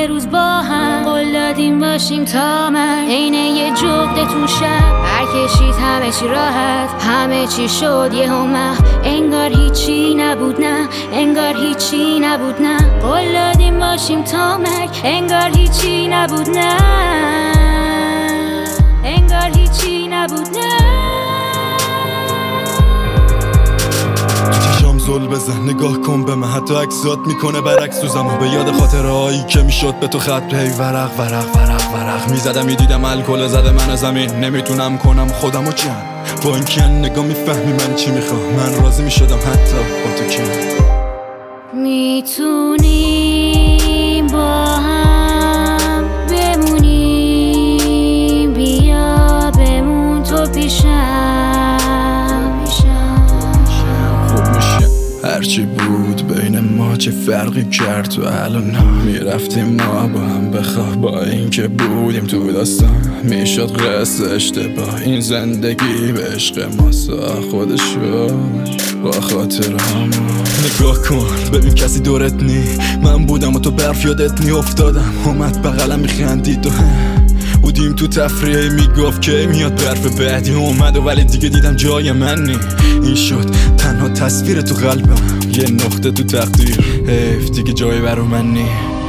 یه روز با هم قول دادیم باشیم تا من عین یه جغد تو شب برکشید همه چی راحت همه چی شد یه همه انگار هیچی نبود نه انگار هیچی نبود نه قول دادیم باشیم تا مرگ انگار هیچی نبود نه انگار هیچی نبود نه زل بزن نگاه کن به من حتی عکسات میکنه برعکس تو زمان به یاد خاطرهایی که میشد به تو خط هی ورق ورق ورق ورق میزدم میدیدم الکل زده من زمین نمیتونم کنم خودمو جمع با این کن نگاه میفهمی من چی میخوام من راضی میشدم حتی با تو کن میتونیم با هم بمونیم بیا بمون تو پیشم خوب میشه هرچی بود بین ما چه فرقی کرد تو الان میرفتیم ما با هم بخواه با اینکه بودیم تو داستان میشد قصد اشتباه این زندگی به عشق ما خودشو با خاطر نگاه کن ببین کسی دورت نی من بودم و تو برف یادت نی افتادم اومد بغلم میخندید و بودیم تو تفریح میگفت که میاد برف بعدی اومد و ولی دیگه دیدم جای من نی این شد تنها تصویر تو قلبم یه نقطه تو تقدیر حیف دیگه جای برو من نی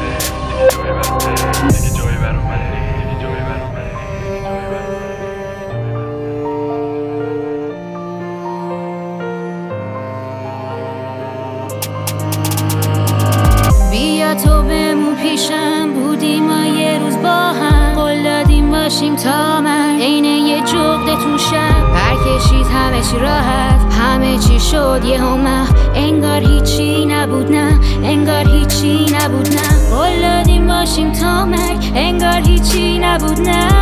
بیا تو بمون پیشم بودیم ما یه روز با هم قول دادیم باشیم تا من عین یه جغد تو شب برکشید همه چی راحت همه چی شد یه همه انگار هیچی نبود نه انگار هیچی نبود نه قول دادیم باشیم تا مرگ انگار هیچی نبود نه